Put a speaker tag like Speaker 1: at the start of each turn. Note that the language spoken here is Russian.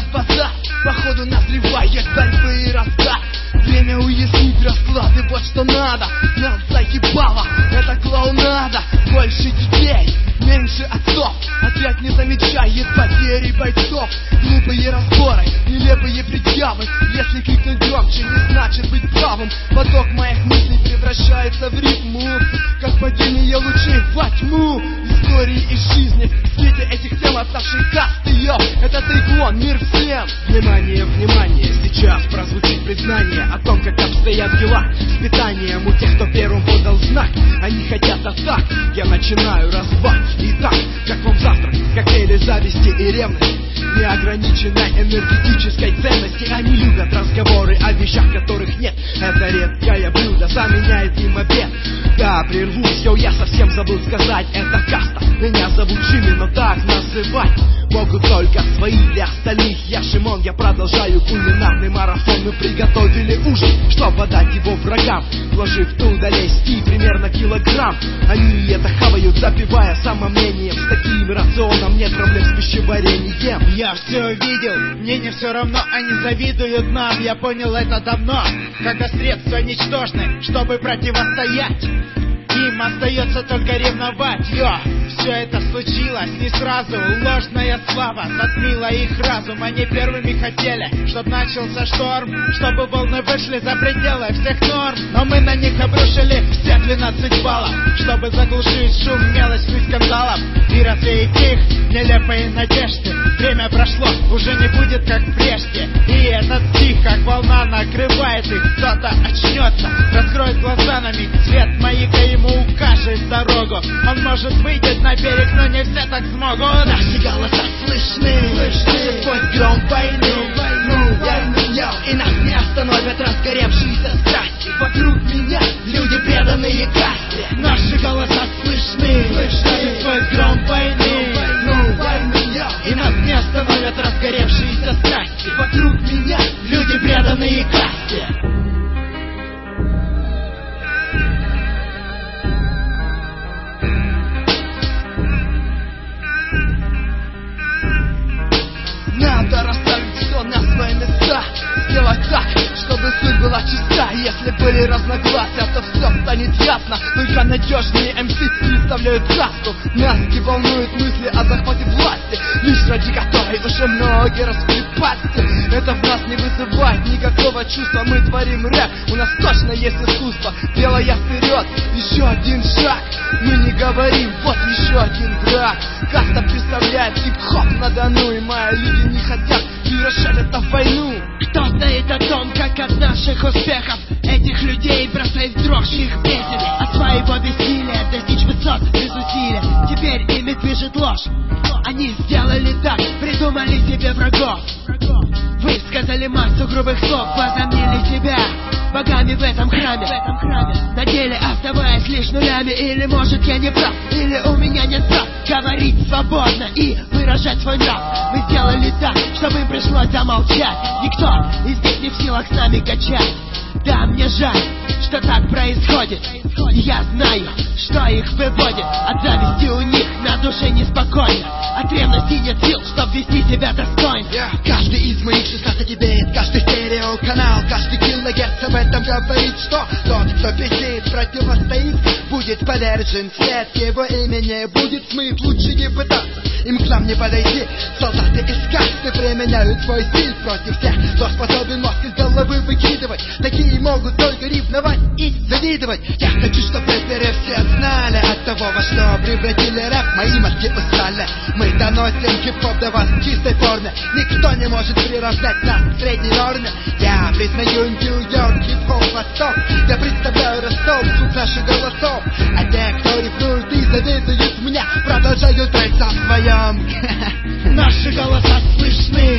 Speaker 1: господа, походу назревает борьбы и раскат. Время уяснить расклады, вот что надо. Нас заебало, это клоунада. Больше детей, меньше отцов. Отряд не замечает потери бойцов. Глупые разборы, нелепые предъявы. Если крикнуть громче, не значит быть правым. Поток моих мыслей превращается в ритму, как падение лучей во тьму. Истории из жизни, в свете этих тем оставшей касты, йо, это тайкон, мир всем. Внимание, внимание, сейчас прозвучит признание о том, как обстоят дела с питанием у тех, кто первым подал знак. Они хотят атак, я начинаю разбат. Итак, как вам завтрак, коктейли зависти и ревности, неограниченной энергетической ценности. Они любят разговоры о вещах, которых нет. Это редкое блюдо заменяет им обед. Да, прервусь, я совсем забыл сказать. Это каста, меня зовут Джимми, но так называть могут только свои, для остальных я Шимон. Я продолжаю кулинарный марафон. Мы приготовили ужин, чтобы подать его врагам, вложив туда лести примерно килограмм. Они это хавают, запивая самомнением. С таким рационом нет проблем с пищеварением.
Speaker 2: Я все видел, мне не все равно, они завидуют нам. Я понял это давно, когда средства ничтожны, чтобы противостоять. Им остается только ревновать, все это случилось не сразу. Ложная слава затмила их разум. Они первыми хотели, чтоб начался шторм, чтобы волны вышли за пределы всех норм. Но мы на них обрушили все 12 баллов, чтобы заглушить шум, мелочь и скандалов и развеять их нелепые надежды. Время прошло, уже не будет как прежде. И этот стих, как волна, накрывает их. Кто-то очнется, раскроет глаза на миг. Свет маяка ему укажет дорогу. Он может выйти на берег, но не все так смогут.
Speaker 1: Наши голоса слышны, наши сквозь гром войны. И нас не остановят разгоревшиеся страсти. Вокруг меня люди, преданные касте.
Speaker 2: Наши голоса слышны, наши сквозь гром войны.
Speaker 1: И нас не остановят разгоревшиеся страсти. Вокруг меня люди, преданные касте. Надо расставить все на свои места, сделать так, чтобы суть была чиста. Если были разногласия, то все станет ясно. Только надежные МС представляют касту. Нас не волнуют мысли о захвате власти, лишь ради которой уже многие раскрыли пасти. Это в нас не вызывает никакого чувства. Мы творим рэп, у нас точно есть искусство. Делая вперед еще один шаг, мы не говорим, вот еще один враг. Каста представляет хип-хоп на Дону, и мои люди не хотят превращать это в войну.
Speaker 3: Кто знает о том, как от наших успехов этих людей бросает в дрожь их песен? От своего бессилия достичь высот без усилия. Теперь ими движет ложь. Они сделали так, придумали себе врагов. Высказали массу грубых слов, возомнили себя богами в этом храме. На деле оставаясь лишь нулями. Или может я не прав, или у меня нет прав говорить свободно и выражать свой нрав. Мы сделали так, чтобы им пришлось замолчать. Никто из них не в силах с нами качать. Да, мне жаль, что так происходит. И я знаю, что их выводит. От зависти у них на душе неспокойно. От ревности нет сил, чтоб вести себя достойно.
Speaker 1: Каждый из моих 16 бит, каждый стереоканал, каждый килогерц об этом говорит, что тот, кто пиздит, противостоит, будет повержен. Свет его имени будет смыт, лучше не пытаться им к нам не подойти. Солдаты из касты применяют свой стиль против всех, кто способен мозг из головы выкидывать. Такие могут только ревновать и завидовать. Я хочу, чтобы рэперы все знали от того, во что превратили рэп. Мои мозги устали. Мы доносим хип-хоп до вас в чистой форме. Никто не может приравнять нас к средней норме. Я признаю Нью-Йорк, хип-хоп, Восток. Я представляю Ростов, звук наших голосов. А те, кто ревнует и завидуют меня, продолжают драться в своем.
Speaker 2: Наши голоса слышны,